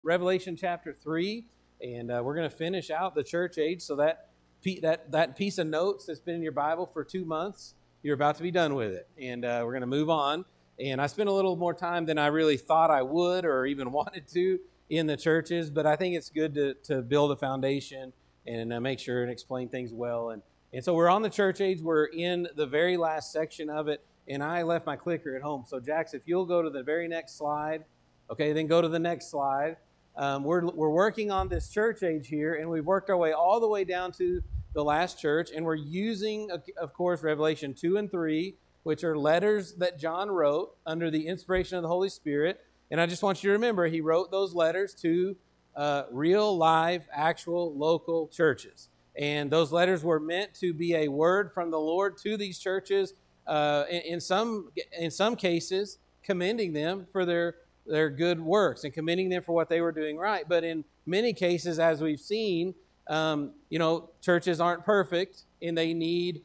Revelation chapter 3, and we're going to finish out the church age. So that piece of notes that's been in your Bible for 2 months, you're about to be done with it, and we're going to move on. And I spent a little more time than I really thought I would or even wanted to in the churches, but I think it's good to build a foundation and make sure and explain things well. And so we're on the church age. We're in the very last section of it, and I left my clicker at home. So, Jax, if you'll go to the very next slide, okay, then go to the next slide. We're working on this church age here, and we've worked our way all the way down to the last church, and we're using, of course, Revelation 2 and 3, which are letters that John wrote under the inspiration of the Holy Spirit. And I just want you to remember, he wrote those letters to real, live, actual, local churches. And those letters were meant to be a word from the Lord to these churches, in some cases, commending them for their good works and commending them for what they were doing right. But in many cases, as we've seen, churches aren't perfect, and they need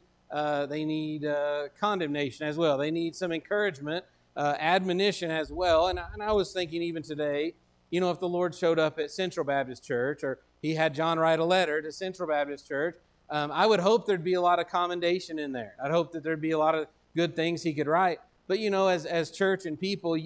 condemnation as well. They need some encouragement, admonition as well. And I was thinking even today, if the Lord showed up at Central Baptist Church, or he had John write a letter to Central Baptist Church, I would hope there'd be a lot of commendation in there. I'd hope that there'd be a lot of good things he could write. But, as church and people,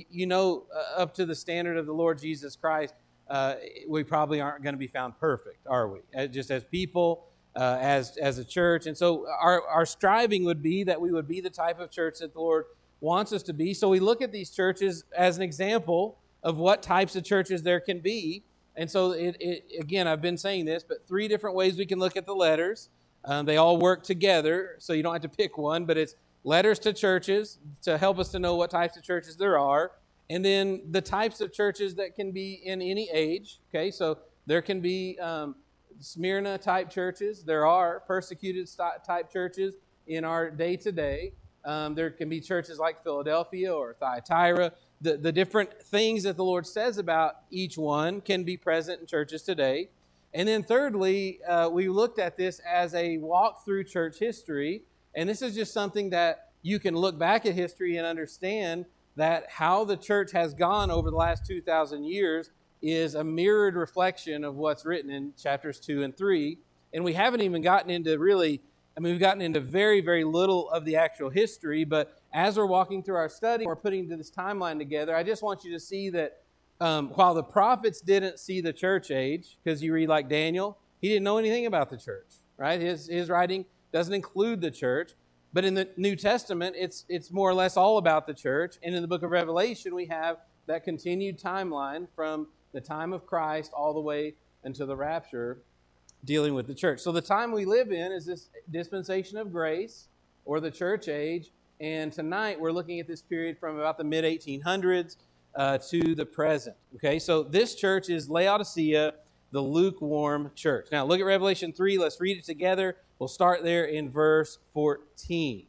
up to the standard of the Lord Jesus Christ, we probably aren't going to be found perfect, are we? Just as people, as a church. And so our striving would be that we would be the type of church that the Lord wants us to be. So we look at these churches as an example of what types of churches there can be. And so, again, I've been saying this, but 3 different ways we can look at the letters. They all work together, so you don't have to pick one, but it's letters to churches to help us to know what types of churches there are. And then the types of churches that can be in any age. Okay, so there can be Smyrna type churches. There are persecuted type churches in our day to day. There can be churches like Philadelphia or Thyatira. The different things that the Lord says about each one can be present in churches today. And then thirdly, we looked at this as a walk through church history. And this is just something that you can look back at history and understand that how the church has gone over the last 2,000 years is a mirrored reflection of what's written in chapters 2 and 3. And we haven't even gotten into we've gotten into very, very little of the actual history. But as we're walking through our study, we're putting this timeline together, I just want you to see that while the prophets didn't see the church age, because you read like Daniel, he didn't know anything about the church, right? His writing doesn't include the church. But in the New Testament, it's more or less all about the church. And in the book of Revelation, we have that continued timeline from the time of Christ all the way until the rapture, dealing with the church. So the time we live in is this dispensation of grace, or the church age. And tonight we're looking at this period from about the mid-1800s to the present. Okay, so this church is Laodicea, the lukewarm church. Now look at Revelation 3. Let's read it together. We'll start there in verse 14.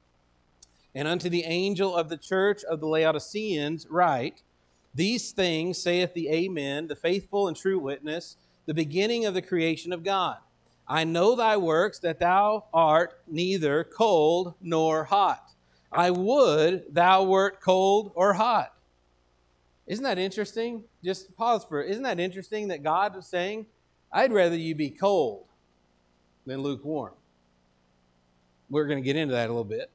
And unto the angel of the church of the Laodiceans write, These things saith the Amen, the faithful and true witness, the beginning of the creation of God. I know thy works, that thou art neither cold nor hot. I would thou wert cold or hot. Isn't that interesting? Just pause for it. Isn't that interesting that God is saying, I'd rather you be cold than lukewarm? We're going to get into that a little bit.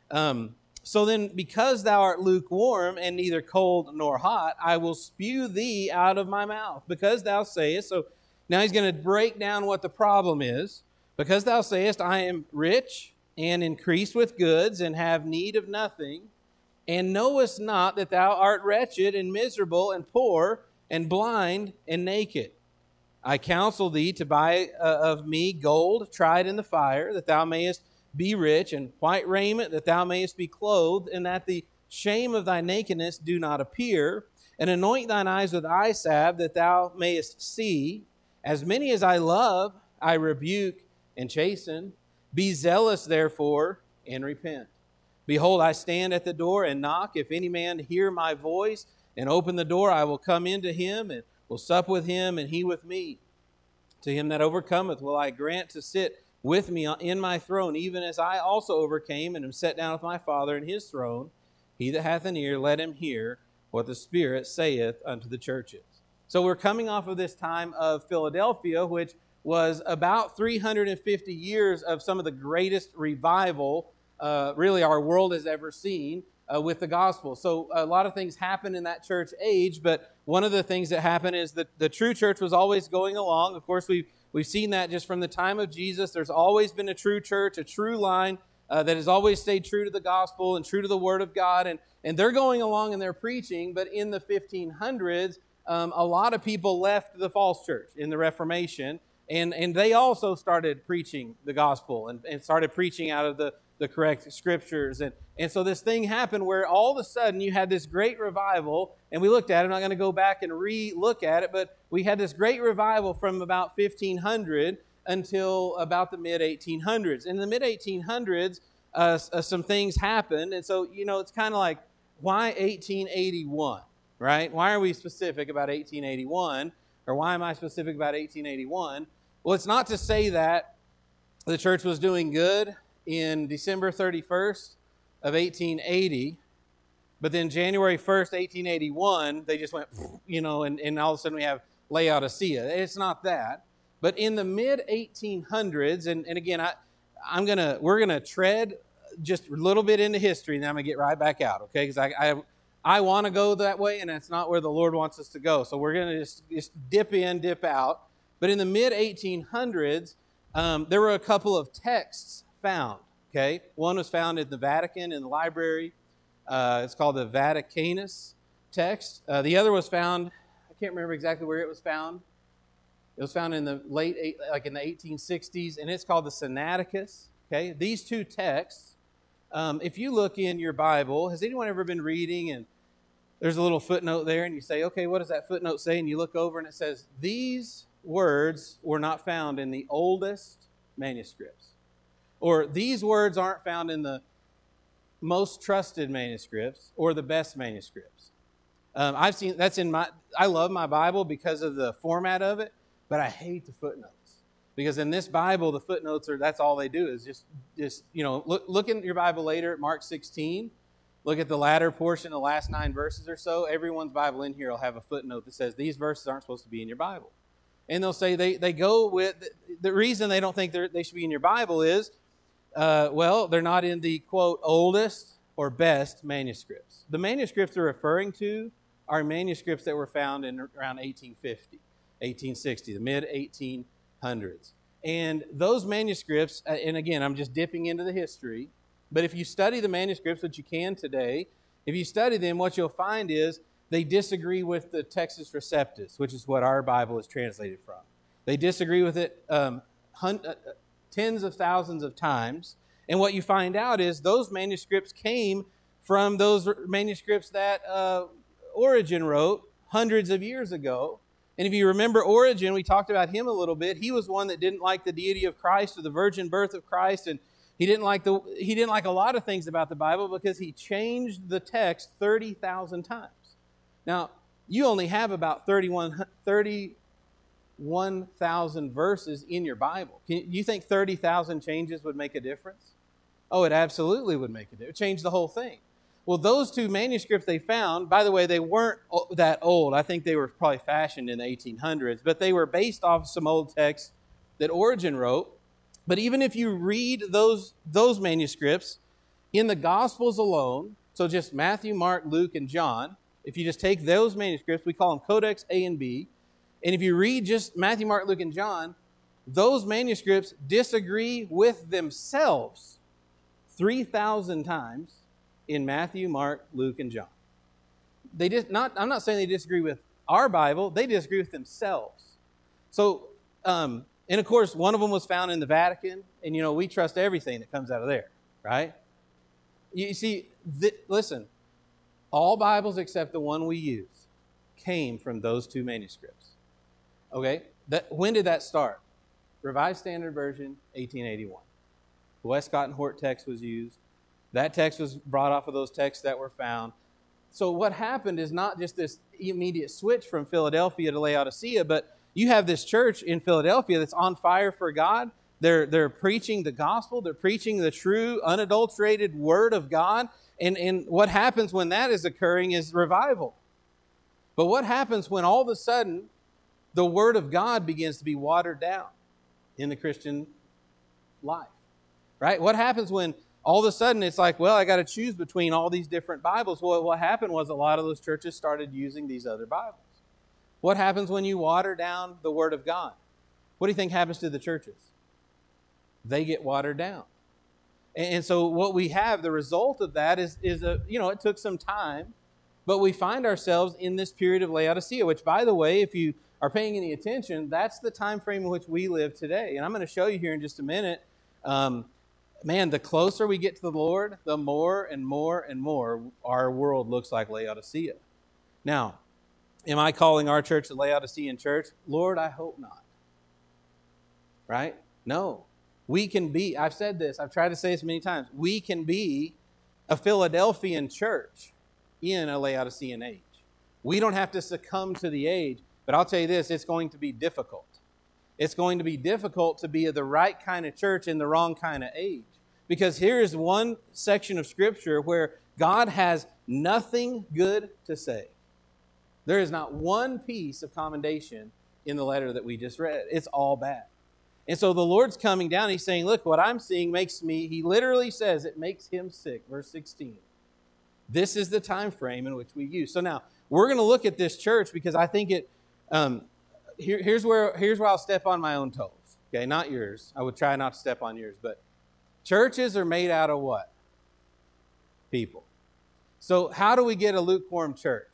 So then, because thou art lukewarm and neither cold nor hot, I will spew thee out of my mouth. Because thou sayest, so now he's going to break down what the problem is. Because thou sayest, I am rich and increased with goods and have need of nothing, and knowest not that thou art wretched and miserable and poor and blind and naked. I counsel thee to buy of me gold tried in the fire, that thou mayest be rich, and white raiment, that thou mayest be clothed, and that the shame of thy nakedness do not appear, and anoint thine eyes with eye salve, that thou mayest see. As many as I love, I rebuke and chasten. Be zealous, therefore, and repent. Behold, I stand at the door and knock. If any man hear my voice and open the door, I will come into him and will sup with him and he with me. To him that overcometh will I grant to sit with me in my throne, even as I also overcame and am set down with my Father in his throne. He that hath an ear, let him hear what the Spirit saith unto the churches. So we're coming off of this time of Philadelphia, which was about 350 years of some of the greatest revival really our world has ever seen with the gospel. So a lot of things happened in that church age, but one of the things that happened is that the true church was always going along. Of course, we've seen that just from the time of Jesus. There's always been a true church, a true line that has always stayed true to the gospel and true to the Word of God. And they're going along and they're preaching, but in the 1500s, a lot of people left the false church in the Reformation, and they also started preaching the gospel and started preaching out of the correct scriptures. And so this thing happened where all of a sudden you had this great revival, and we looked at it. I'm not going to go back and re-look at it, but we had this great revival from about 1500 until about the mid-1800s. In the mid-1800s, some things happened, and so, it's kind of like, why 1881, right? Why are we specific about 1881, or why am I specific about 1881? Well, it's not to say that the church was doing good in December 31st of 1880, but then January 1st, 1881, they just went, and all of a sudden we have Laodicea. It's not that. But in the mid-1800s, and again, we're gonna tread just a little bit into history, and then I'm gonna get right back out, okay? Because I want to go that way, and that's not where the Lord wants us to go. So we're gonna just dip in, dip out. But in the mid-1800s, there were a couple of texts found. Okay, one was found in the Vatican in the library. It's called the Vaticanus text. The other was found. I can't remember exactly where it was found. It was found in the in the 1860s, and it's called the Sinaiticus. Okay, these two texts. If you look in your Bible, has anyone ever been reading and there's a little footnote there, and you say, okay, what does that footnote say? And you look over, and it says these words were not found in the oldest manuscripts. Or these words aren't found in the most trusted manuscripts or the best manuscripts. I've seen that's I love my Bible because of the format of it, but I hate the footnotes. Because in this Bible, the footnotes that's all they do is just look in your Bible later at Mark 16. Look at the latter portion, the last 9 verses or so. Everyone's Bible in here will have a footnote that says these verses aren't supposed to be in your Bible. And they'll say they go with the reason they don't think they should be in your Bible is they're not in the, quote, oldest or best manuscripts. The manuscripts they're referring to are manuscripts that were found in around 1850, 1860, the mid-1800s. And those manuscripts, and again, I'm just dipping into the history, but if you study the manuscripts, which you can today, if you study them, what you'll find is they disagree with the Textus Receptus, which is what our Bible is translated from. They disagree with it tens of thousands of times. And what you find out is those manuscripts came from those manuscripts that Origen wrote hundreds of years ago. And if you remember Origen, we talked about him a little bit. He was one that didn't like the deity of Christ or the virgin birth of Christ, and he didn't like a lot of things about the Bible because he changed the text 30,000 times. Now, you only have about 31,000 verses in your Bible. Do you think 30,000 changes would make a difference? Oh, it absolutely would make a difference. It changed the whole thing. Well, those two manuscripts they found, by the way, they weren't that old. I think they were probably fashioned in the 1800s, but they were based off some old texts that Origen wrote. But even if you read those manuscripts in the Gospels alone, so just Matthew, Mark, Luke, and John, if you just take those manuscripts, we call them Codex A and B, and if you read just Matthew, Mark, Luke, and John, those manuscripts disagree with themselves 3,000 times in Matthew, Mark, Luke, and John. I'm not saying they disagree with our Bible, they disagree with themselves. So, and of course, one of them was found in the Vatican, and we trust everything that comes out of there, right? You see, listen, all Bibles except the one we use came from those two manuscripts. Okay? When did that start? Revised Standard Version, 1881. The Westcott and Hort text was used. That text was brought off of those texts that were found. So what happened is not just this immediate switch from Philadelphia to Laodicea, but you have this church in Philadelphia that's on fire for God. They're preaching the gospel. They're preaching the true, unadulterated word of God. And what happens when that is occurring is revival. But what happens when all of a sudden the Word of God begins to be watered down in the Christian life? Right? What happens when all of a sudden it's like, well, I got to choose between all these different Bibles? Well, what happened was a lot of those churches started using these other Bibles. What happens when you water down the Word of God? What do you think happens to the churches? They get watered down. And so what we have, the result of that is it took some time, but we find ourselves in this period of Laodicea, which, by the way, if you are paying any attention, that's the time frame in which we live today. And I'm going to show you here in just a minute. The closer we get to the Lord, the more and more and more our world looks like Laodicea. Now, am I calling our church the Laodicean church? Lord, I hope not. Right? No. We can be, I've said this, I've tried to say this many times, we can be a Philadelphian church in a Laodicean age. We don't have to succumb to the age, but I'll tell you this, it's going to be difficult. It's going to be difficult to be the right kind of church in the wrong kind of age. Because here is one section of Scripture where God has nothing good to say. There is not one piece of commendation in the letter that we just read. It's all bad. And so the Lord's coming down. He's saying, look, what I'm seeing makes me, he literally says it makes him sick. Verse 16. This is the time frame in which we use. So now, we're going to look at this church because I think it, here's where I'll step on my own toes. Okay, not yours. I would try not to step on yours. But churches are made out of what? People. So how do we get a lukewarm church?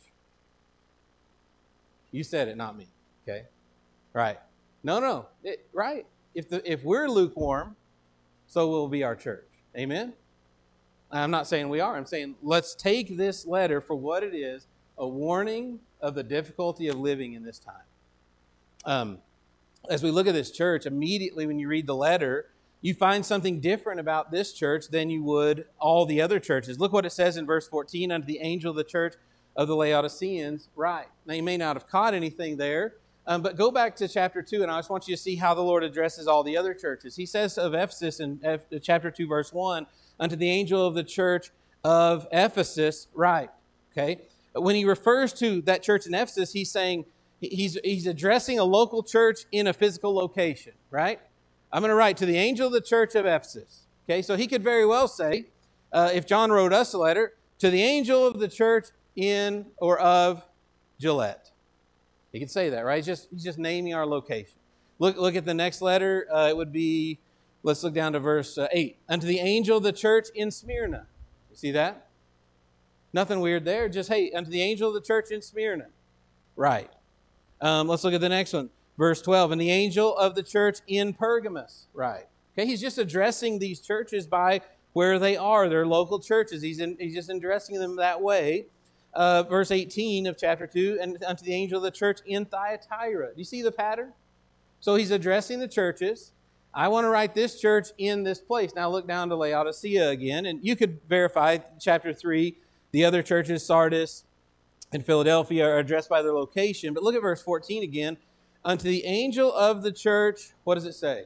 You said it, not me. Okay? Right. No. Right. If we're lukewarm, so will be our church. Amen? I'm not saying we are. I'm saying let's take this letter for what it is, a warning of the difficulty of living in this time. As we look at this church, immediately when you read the letter, you find something different about this church than you would all the other churches. Look what it says in verse 14, unto the angel of the church of the Laodiceans, write. Now, you may not have caught anything there, but go back to chapter 2, and I just want you to see how the Lord addresses all the other churches. He says of Ephesus in chapter 2, verse 1, unto the angel of the church of Ephesus, write. Okay? When he refers to that church in Ephesus, he's saying, he's addressing a local church in a physical location, right? I'm going to write to the angel of the church of Ephesus. Okay, so he could very well say, if John wrote us a letter, to the angel of the church in or of Gillette. He could say that, right? He's just naming our location. Look at the next letter. It would be, let's look down to verse 8. Unto the angel of the church in Smyrna. You see that? Nothing weird there. Just, hey, unto the angel of the church in Smyrna. Right. Let's look at the next one. Verse 12. And the angel of the church in Pergamos. Right. Okay, he's just addressing these churches by where they are. They're local churches. He's just addressing them that way. Verse 18 of chapter 2, and unto the angel of the church in Thyatira. Do you see the pattern? So he's addressing the churches. I want to write this church in this place. Now look down to Laodicea again, and you could verify chapter 3. The other churches, Sardis and Philadelphia, are addressed by their location. But look at verse 14 again. Unto the angel of the church, what does it say?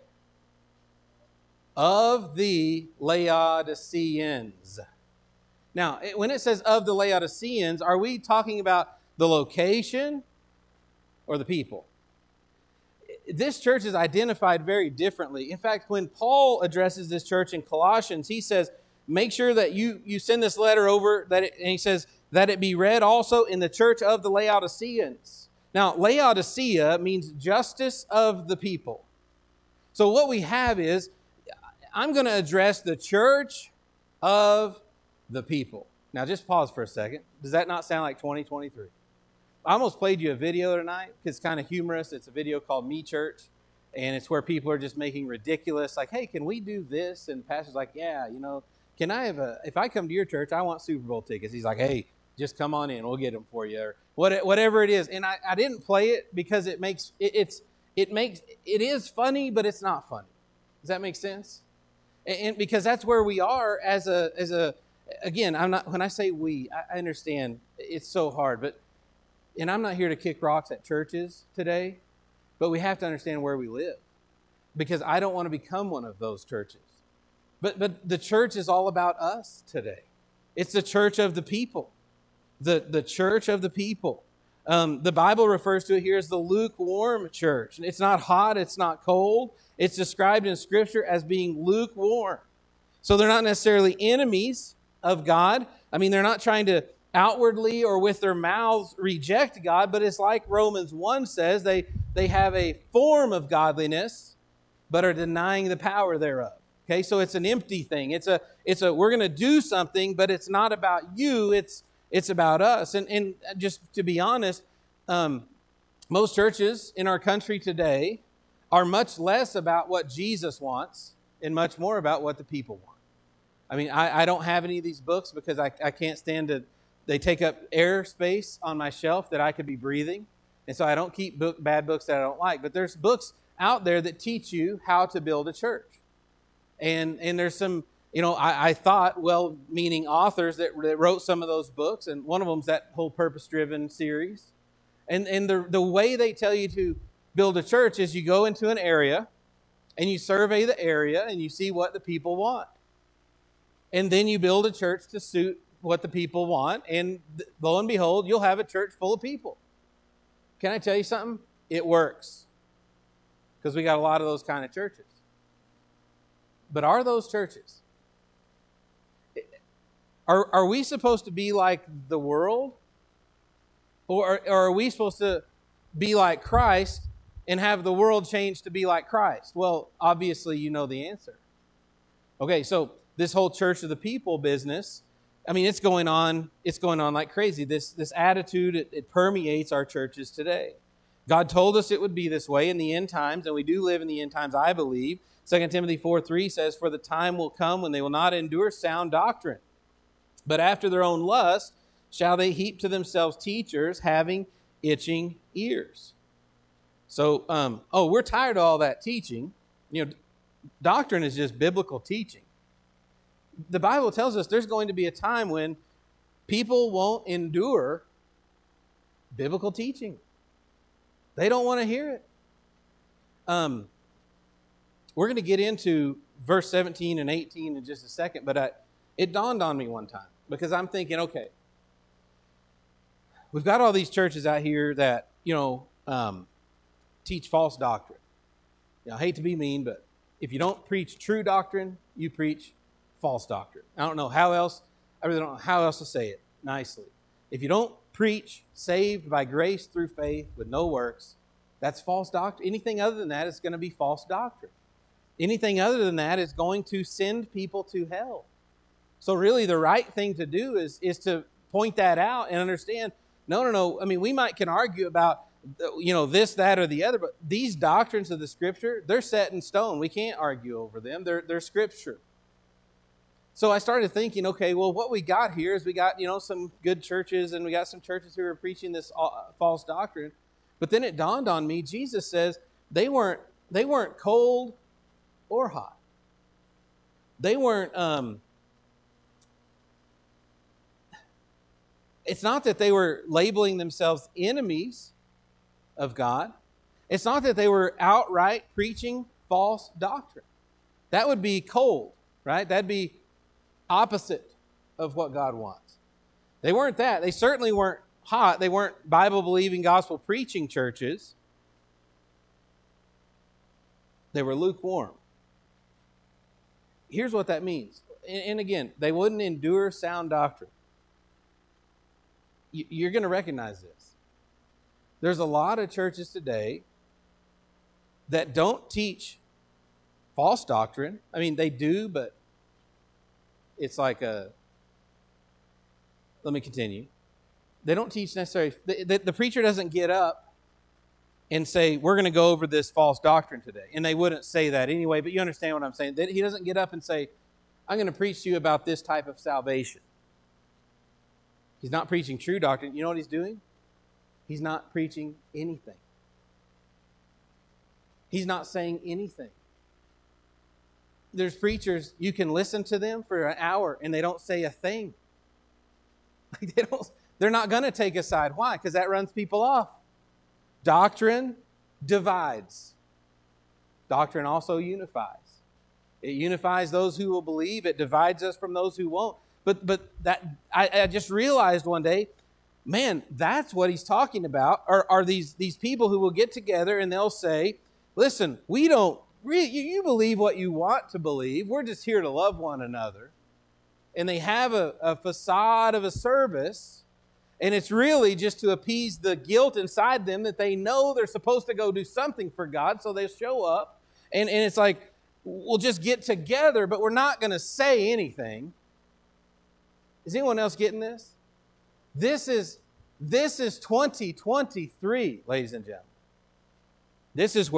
Of the Laodiceans. Now, when it says of the Laodiceans, are we talking about the location or the people? This church is identified very differently. In fact, when Paul addresses this church in Colossians, he says, make sure that you send this letter over, and he says, that it be read also in the church of the Laodiceans. Now, Laodicea means justice of the people. So what we have is, I'm going to address the church of the people. Now, just pause for a second. Does that not sound like 2023? I almost played you a video tonight because it's kind of humorous. It's a video called Me Church, and it's where people are just making ridiculous, like, hey, can we do this? And the pastor's like, yeah, can I have if I come to your church, I want Super Bowl tickets. He's like, hey, just come on in. We'll get them for you. Or whatever it is. And I didn't play it because it is funny, but it's not funny. Does that make sense? And because that's where we are as a again, when I say we, I understand it's so hard, and I'm not here to kick rocks at churches today, but we have to understand where we live, because I don't want to become one of those churches. But the church is all about us today. It's the church of the people, the church of the people. The Bible refers to it here as the lukewarm church. It's not hot, it's not cold. It's described in Scripture as being lukewarm. So they're not necessarily enemies of God. I mean, they're not trying to outwardly or with their mouths reject God, but it's like Romans 1 says, they have a form of godliness, but are denying the power thereof. Okay, so it's an empty thing. It's a we're going to do something, but it's not about you. It's about us. And just to be honest, most churches in our country today are much less about what Jesus wants and much more about what the people want. I mean, I don't have any of these books because I can't stand to. They take up air space on my shelf that I could be breathing, and so I don't keep bad books that I don't like. But there's books out there that teach you how to build a church. And there's some, I thought, well-meaning authors that wrote some of those books, and one of them's that whole purpose-driven series. And the way they tell you to build a church is you go into an area, and you survey the area, and you see what the people want. And then you build a church to suit what the people want, and lo and behold, you'll have a church full of people. Can I tell you something? It works. Because we got a lot of those kind of churches. But are those churches? Are we supposed to be like the world? Or are we supposed to be like Christ and have the world change to be like Christ? Well, obviously you know the answer. Okay, so this whole church of the people business, I mean, it's going on like crazy. This attitude, it permeates our churches today. God told us it would be this way in the end times, and we do live in the end times, I believe. 2 Timothy 4:3 says, "For the time will come when they will not endure sound doctrine, but after their own lust shall they heap to themselves teachers having itching ears." So, we're tired of all that teaching. Doctrine is just biblical teaching. The Bible tells us there's going to be a time when people won't endure biblical teaching. They don't want to hear it. We're going to get into verse 17 and 18 in just a second, but it dawned on me one time because I'm thinking, okay, we've got all these churches out here that, teach false doctrine. I hate to be mean, but if you don't preach true doctrine, you preach false doctrine. I really don't know how else to say it nicely. If you don't preach saved by grace through faith with no works, that's false doctrine. Anything other than that is going to be false doctrine. Anything other than that is going to send people to hell. So really the right thing to do is to point that out and understand, no. I mean, we can argue about, this, that, or the other, but these doctrines of the Scripture, they're set in stone. We can't argue over them. They're Scripture. So I started thinking, okay, well, what we got here is we got, some good churches, and we got some churches who are preaching this false doctrine. But then it dawned on me, Jesus says they weren't cold or hot. They weren't, it's not that they were labeling themselves enemies of God. It's not that they were outright preaching false doctrine. That would be cold, right? That'd be opposite of what God wants. They weren't that. They certainly weren't hot. They weren't Bible-believing, gospel-preaching churches. They were lukewarm. Here's what that means. And again, they wouldn't endure sound doctrine. You're going to recognize this. There's a lot of churches today that don't teach false doctrine. I mean, they do, but it's like let me continue. They don't teach necessarily, the preacher doesn't get up and say, we're going to go over this false doctrine today. And they wouldn't say that anyway, but you understand what I'm saying. He doesn't get up and say, I'm going to preach to you about this type of salvation. He's not preaching true doctrine. You know what he's doing? He's not preaching anything. He's not saying anything. There's preachers, you can listen to them for an hour and they don't say a thing. They're not going to take a side. Why? Because that runs people off. Doctrine divides. Doctrine also unifies. It unifies those who will believe. It divides us from those who won't. But that I just realized one day, man, that's what he's talking about. Are these people who will get together and they'll say, listen, we don't, you believe what you want to believe. We're just here to love one another. And they have a facade of a service, and it's really just to appease the guilt inside them that they know they're supposed to go do something for God, so they show up. And it's like, we'll just get together, but we're not going to say anything. Is anyone else getting this? This is 2023, ladies and gentlemen. This is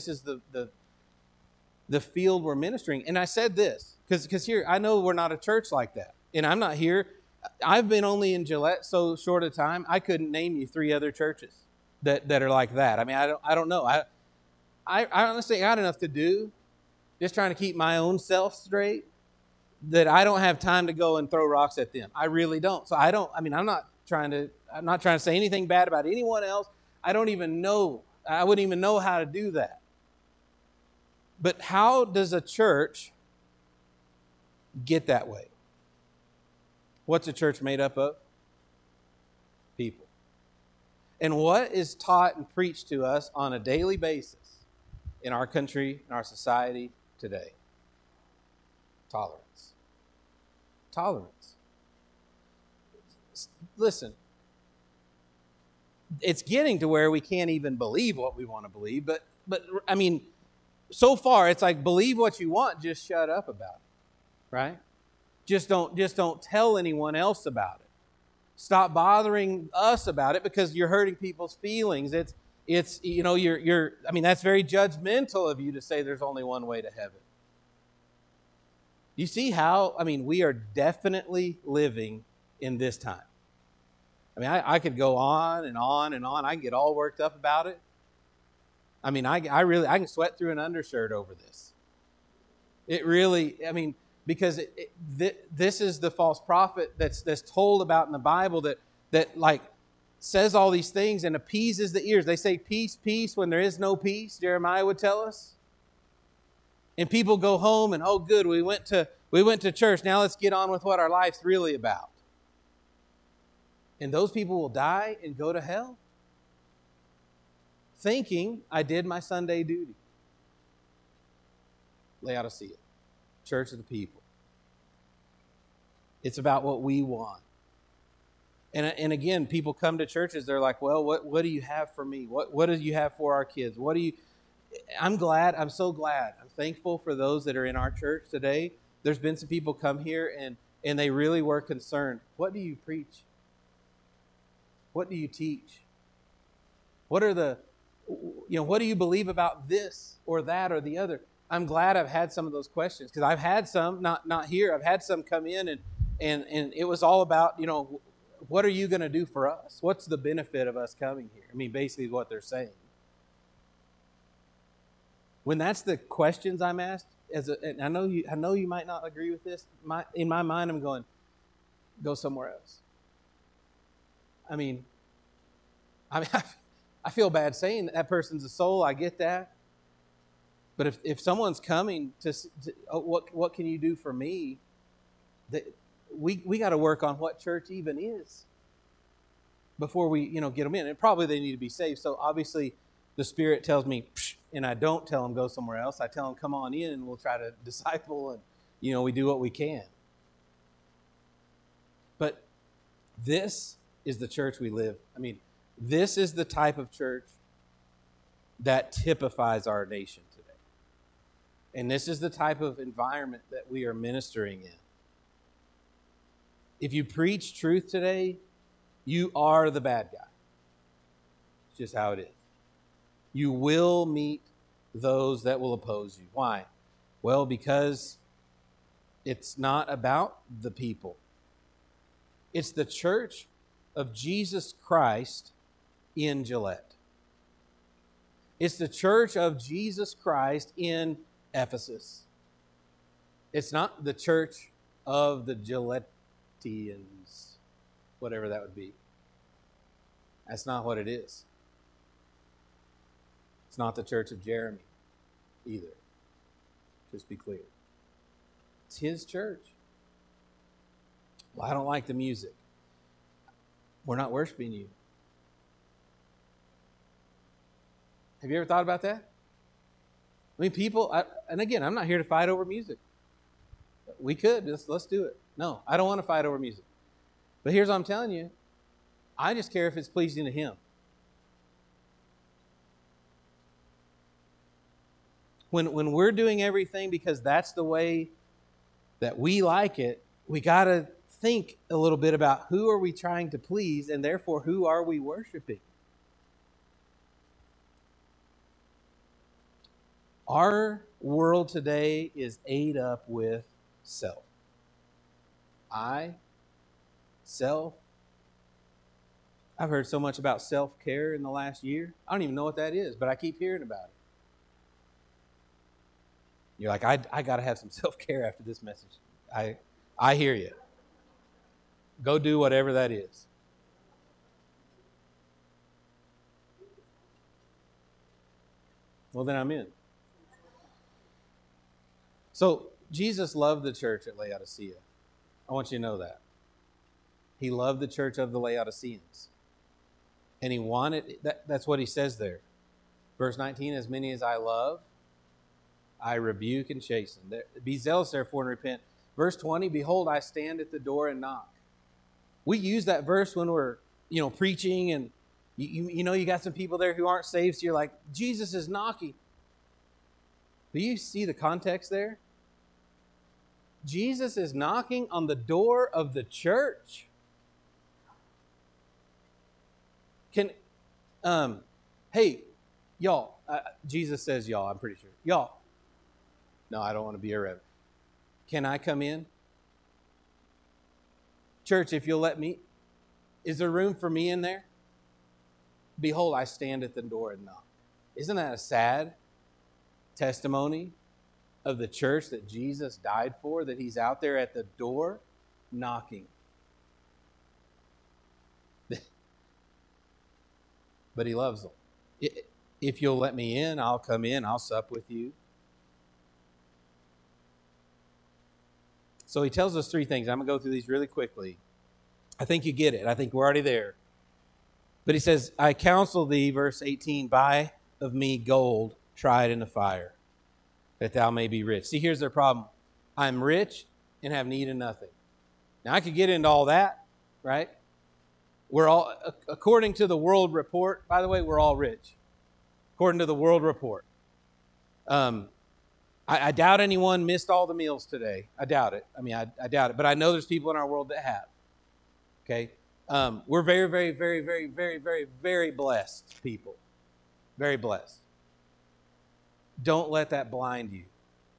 the field we're ministering. And I said this, because here, I know we're not a church like that. And I'm not here. I've been only in Gillette so short a time, I couldn't name you 3 other churches that are like that. I mean, I don't know. I honestly got enough to do, just trying to keep my own self straight, that I don't have time to go and throw rocks at them. I really don't. So I'm not trying to say anything bad about anyone else. I wouldn't even know how to do that. But how does a church get that way? What's a church made up of? People. And what is taught and preached to us on a daily basis in our country, in our society today? Tolerance. Tolerance. Listen, it's getting to where we can't even believe what we want to believe, but I mean, so far it's like, believe what you want, just shut up about it, right? Just don't tell anyone else about it. Stop bothering us about it because you're hurting people's feelings. It's you're I mean, that's very judgmental of you to say there's only one way to heaven. You see how, I mean, we are definitely living in this time. I mean, I could go on and on and on. I can get all worked up about it. I mean, I can sweat through an undershirt over this. It really, I mean, because this is the false prophet that's told about in the Bible that like says all these things and appeases the ears. They say peace, peace when there is no peace, Jeremiah would tell us. And people go home and, oh, good, we went to church. Now let's get on with what our life's really about. And those people will die and go to hell thinking I did my Sunday duty. Laodicea, church of the people. It's about what we want. And again, people come to churches, they're like, well, what do you have for me? What do you have for our kids? I'm so glad. I'm thankful for those that are in our church today. There's been some people come here and they really were concerned. What do you preach? What do you teach? What do you believe about this or that or the other? I'm glad I've had some of those questions, because I've had some, not here, I've had some come in and it was all about, what are you going to do for us? What's the benefit of us coming here? I mean, basically what they're saying. When that's the questions I'm asked, and I know you might not agree with this. In my mind, I'm going, go somewhere else. I mean, I feel bad saying that person's a soul. I get that. But if someone's coming to what can you do for me? We got to work on what church even is before we get them in. And probably they need to be saved. So obviously the Spirit tells me, and I don't tell them go somewhere else. I tell them come on in and we'll try to disciple, and we do what we can. But this is the church we live. I mean, this is the type of church that typifies our nation today. And this is the type of environment that we are ministering in. If you preach truth today, you are the bad guy. It's just how it is. You will meet those that will oppose you. Why? Well, because it's not about the people. It's the church of Jesus Christ in Gillette. It's the church of Jesus Christ in Ephesus. It's not the church of the Gillettians, whatever that would be. That's not what it is. It's not the church of Jeremy either. Just be clear. It's his church. Well, I don't like the music. we're not worshiping you. Have you ever thought about that? I mean, people, and again, I'm not here to fight over music. We could, let's do it. No, I don't want to fight over music. But here's what I'm telling you. I just care if it's pleasing to Him. When we're doing everything because that's the way that we like it, we got to think a little bit about who are we trying to please, and therefore who are we worshiping? Our world today is ate up with self. Self. I've heard so much about self-care in the last year. I don't even know what that is, but I keep hearing about it. You're like, I got to have some self-care after this message. I hear you. Go do whatever that is. Well, then I'm in. So Jesus loved the church at Laodicea. I want you to know that. He loved the church of the Laodiceans. And he wanted, that's what he says there. Verse 19, as many as I love, I rebuke and chasten. Be zealous therefore and repent. Verse 20, behold, I stand at the door and knock. We use that verse when we're, preaching, and you got some people there who aren't saved, so you're like, Jesus is knocking. Do you see the context there? Jesus is knocking on the door of the church. Hey, y'all, Jesus says y'all, I'm pretty sure. Y'all. No, I don't want to be irreverent. Can I come in? Church, if you'll let me, is there room for me in there? Behold, I stand at the door and knock. Isn't that a sad testimony of the church that Jesus died for, that He's out there at the door knocking? But He loves them. If you'll let me in, I'll come in, I'll sup with you. So He tells us three things. I'm going to go through these really quickly. I think you get it. I think we're already there. But He says, I counsel thee, verse 18, buy of me gold tried in the fire, that thou may be rich. See, here's their problem. I'm rich and have need of nothing. Now, I could get into all that, right? We're all, according to the World Report, by the way, we're all rich. According to the World Report. I doubt anyone missed all the meals today. I doubt it. I doubt it. But I know there's people in our world that have. Okay? We're very, very, very, very, very, very, very blessed people. Very blessed. Don't let that blind you.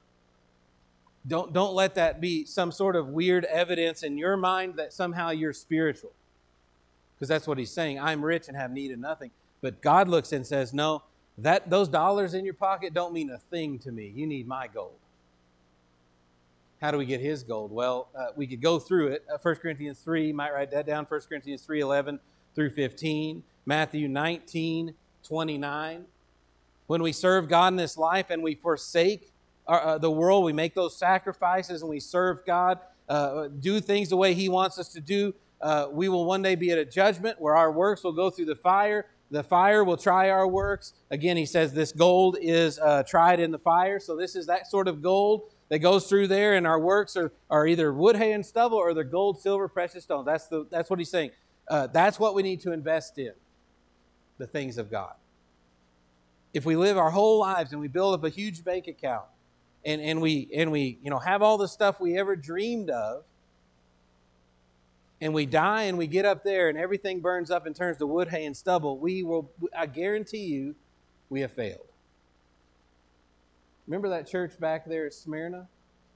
Don't let that be some sort of weird evidence in your mind that somehow you're spiritual. Because that's what He's saying. I'm rich and have need of nothing. But God looks and says, no, those dollars in your pocket don't mean a thing to me. You need my gold. How do we get His gold? Well, we could go through it. 1 Corinthians 3, you might write that down. 1 Corinthians 3, 11 through 15. Matthew 19, 29. When we serve God in this life and we forsake the world, we make those sacrifices and we serve God, do things the way He wants us to do, we will one day be at a judgment where our works will go through the fire. The fire will try our works. Again, He says this gold is tried in the fire. So this is that sort of gold that goes through there, and our works are either wood, hay, and stubble, or they're gold, silver, precious stones. That's what He's saying. That's what we need to invest in, the things of God. If we live our whole lives and we build up a huge bank account, and we have all the stuff we ever dreamed of, and we die and we get up there and everything burns up and turns to wood, hay, and stubble, I guarantee you, we have failed. Remember that church back there at Smyrna?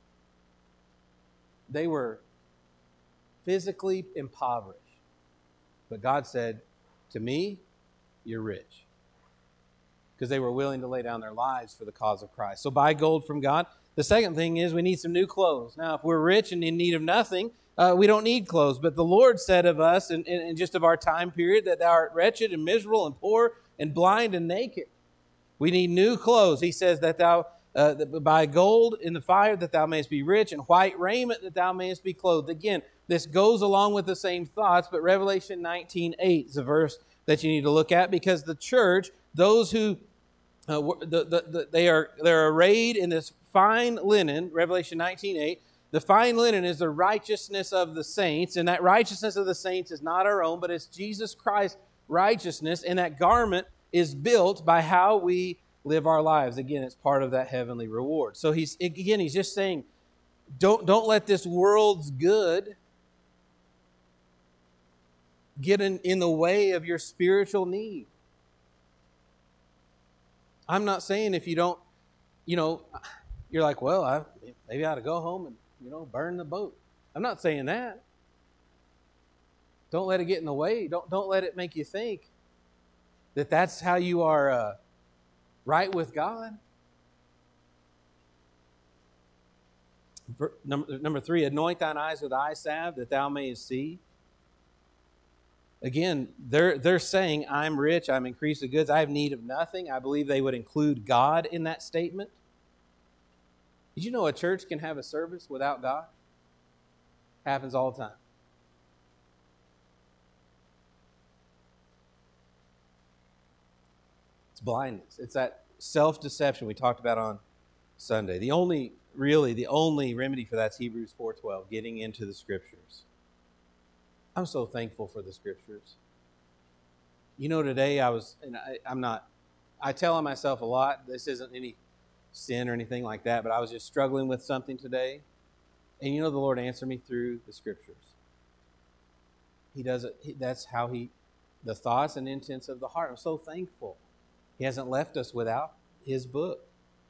They were physically impoverished. But God said, to me, you're rich. Because they were willing to lay down their lives for the cause of Christ. So buy gold from God. The second thing is we need some new clothes. Now, if we're rich and in need of nothing, we don't need clothes. But the Lord said of us, and just of our time period, that thou art wretched and miserable and poor and blind and naked. We need new clothes. He says that thou by gold in the fire that thou mayest be rich, and white raiment that thou mayest be clothed. Again, this goes along with the same thoughts, but Revelation 19:8 is a verse that you need to look at, because the church, those who they're arrayed in this fine linen, Revelation 19:8. The fine linen is the righteousness of the saints, and that righteousness of the saints is not our own, but it's Jesus Christ's righteousness, and that garment is built by how we live our lives. Again, it's part of that heavenly reward. So he's just saying, don't let this world's good get in the way of your spiritual need. I'm not saying if you don't, you're like, well, maybe I ought to go home and, burn the boat. I'm not saying that. Don't let it get in the way. Don't let it make you think that that's how you are right with God. Number 3, anoint thine eyes with eye salve that thou mayest see. Again, they're saying, I'm rich, I'm increased with goods, I have need of nothing. I believe they would include God in that statement. Did you know a church can have a service without God? Happens all the time. It's blindness. It's that self-deception we talked about on Sunday. The only remedy for that is Hebrews 4:12, getting into the Scriptures. I'm so thankful for the Scriptures. Today I tell on myself a lot, this isn't any sin or anything like that, but I was just struggling with something today. And the Lord answered me through the Scriptures. He does it. That's how the thoughts and intents of the heart. I'm so thankful. He hasn't left us without His book.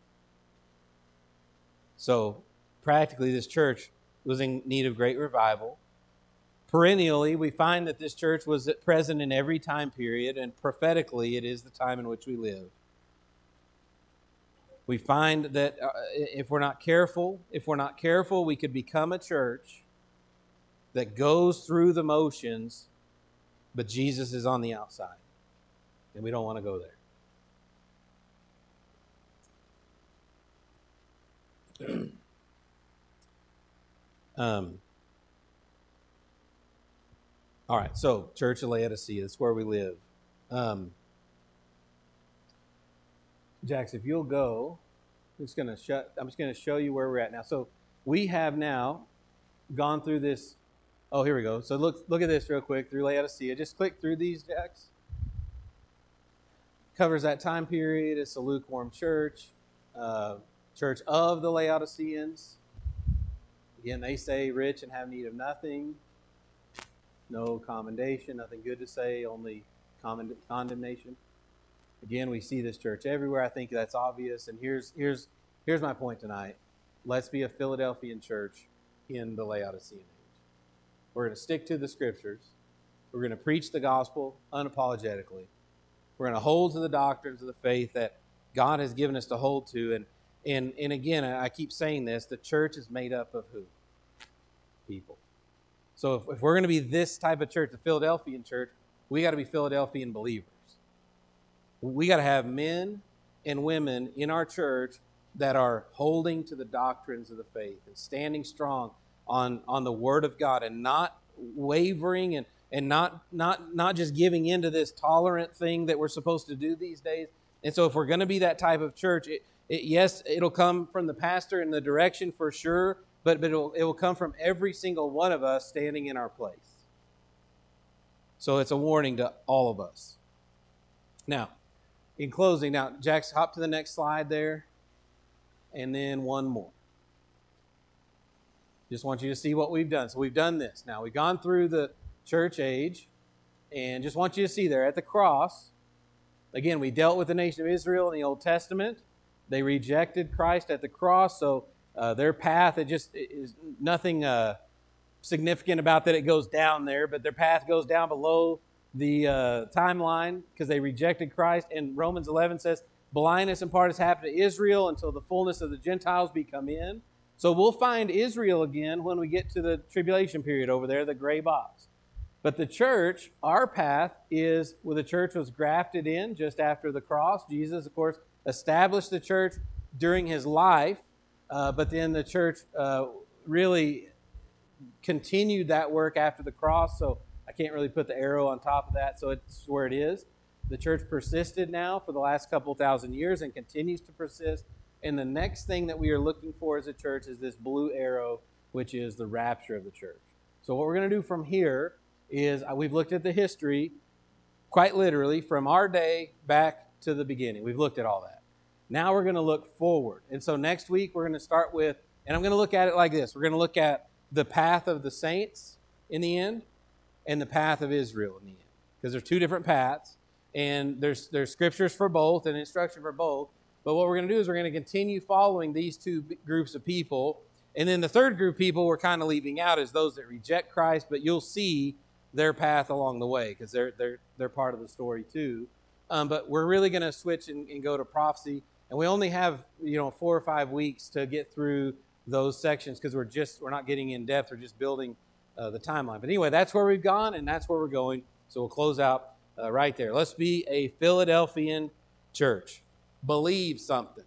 So practically this church was in need of great revival. Perennially, we find that this church was present in every time period, and prophetically, it is the time in which we live. We find that if we're not careful, we could become a church that goes through the motions, but Jesus is on the outside, and we don't want to go there. All right, so Church of Laodicea, that's where we live. Jax, if you'll go, I'm just going to show you where we're at now. So we have now gone through this. Oh, here we go. So look at this real quick through Laodicea. Just click through these, Jax. Covers that time period. It's a lukewarm church. Church of the Laodiceans. Again, they say rich and have need of nothing. No commendation, nothing good to say, only condemnation. Again, we see this church everywhere. I think that's obvious. And here's my point tonight. Let's be a Philadelphian church in the Laodicean age. We're going to stick to the Scriptures. We're going to preach the gospel unapologetically. We're going to hold to the doctrines of the faith that God has given us to hold to. And again, I keep saying this, the church is made up of who? People. So if we're going to be this type of church, the Philadelphian church, we got to be Philadelphian believers. We got to have men and women in our church that are holding to the doctrines of the faith and standing strong on the Word of God and not wavering and not just giving into this tolerant thing that we're supposed to do these days. And so if we're going to be that type of church, yes, it'll come from the pastor and the direction for sure, but it will come from every single one of us standing in our place. So it's a warning to all of us. Now, in closing, Jax, hop to the next slide there, and then one more. Just want you to see what we've done. So we've done this. Now, we've gone through the church age, and just want you to see there at the cross, again, we dealt with the nation of Israel in the Old Testament. They rejected Christ at the cross, so their path, it is nothing significant about that it goes down there, but their path goes down below the timeline because they rejected Christ. And Romans 11 says, blindness in part has happened to Israel until the fullness of the Gentiles be come in. So we'll find Israel again when we get to the tribulation period over there, the gray box. But the church, our path is where the church was grafted in just after the cross. Jesus, of course, established the church during his life, but then the church really continued that work after the cross. So I can't really put the arrow on top of that, so it's where it is. The church persisted now for the last couple thousand years and continues to persist. And the next thing that we are looking for as a church is this blue arrow, which is the rapture of the church. So what we're going to do from here is we've looked at the history, quite literally, from our day back to the beginning. We've looked at all that. Now we're going to look forward. And so next week we're going to start with, and I'm going to look at it like this. We're going to look at the path of the saints in the end and the path of Israel in the end. Because there's two different paths, and there's scriptures for both and instruction for both. But what we're going to do is we're going to continue following these two groups of people. And then the third group of people we're kind of leaving out is those that reject Christ, but you'll see their path along the way because they're part of the story too. But we're really going to switch and go to prophecy. And we only have 4 or 5 weeks to get through those sections because we're not getting in depth. We're just building the timeline. But anyway, that's where we've gone and that's where we're going. So we'll close out right there. Let's be a Philadelphian church. Believe something.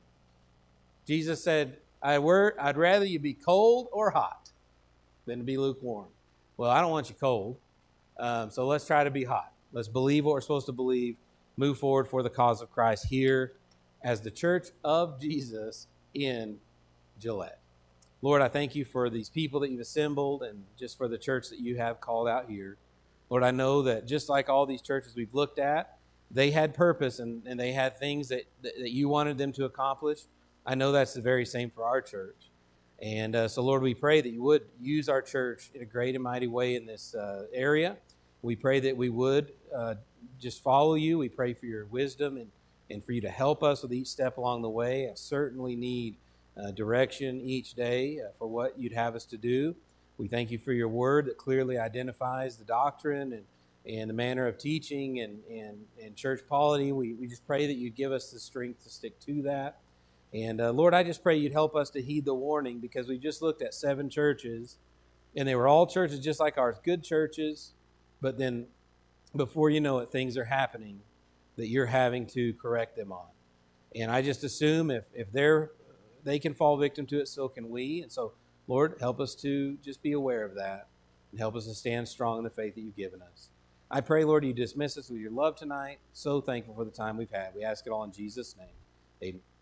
Jesus said, I'd rather you be cold or hot than to be lukewarm. Well, I don't want you cold, so let's try to be hot. Let's believe what we're supposed to believe, move forward for the cause of Christ here as the church of Jesus in Gillette. Lord, I thank you for these people that you've assembled and just for the church that you have called out here. Lord, I know that just like all these churches we've looked at, they had purpose and they had things that you wanted them to accomplish. I know that's the very same for our church. And so, Lord, we pray that you would use our church in a great and mighty way in this area. We pray that we would just follow you. We pray for your wisdom and for you to help us with each step along the way. I certainly need direction each day for what you'd have us to do. We thank you for your word that clearly identifies the doctrine and the manner of teaching and church polity. We just pray that you give us the strength to stick to that. And Lord, I just pray you'd help us to heed the warning because we just looked at 7 churches and they were all churches just like ours, good churches, but then before you know it, things are happening that you're having to correct them on. And I just assume if they can fall victim to it, so can we. And so, Lord, help us to just be aware of that and help us to stand strong in the faith that you've given us. I pray, Lord, you dismiss us with your love tonight. So thankful for the time we've had. We ask it all in Jesus' name. Amen.